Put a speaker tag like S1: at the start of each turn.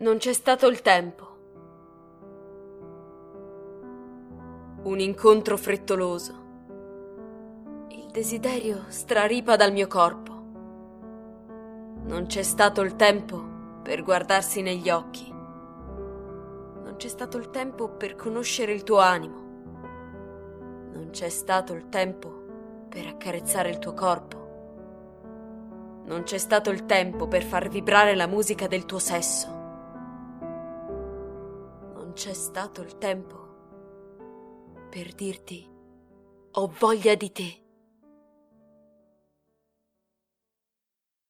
S1: Non c'è stato il tempo. Un incontro frettoloso. Il desiderio straripa dal mio corpo. Non c'è stato il tempo per guardarsi negli occhi. Non c'è stato il tempo per conoscere il tuo animo. Non c'è stato il tempo per accarezzare il tuo corpo. Non c'è stato il tempo per far vibrare la musica del tuo sesso. Non c'è stato il tempo per dirti: ho voglia di te.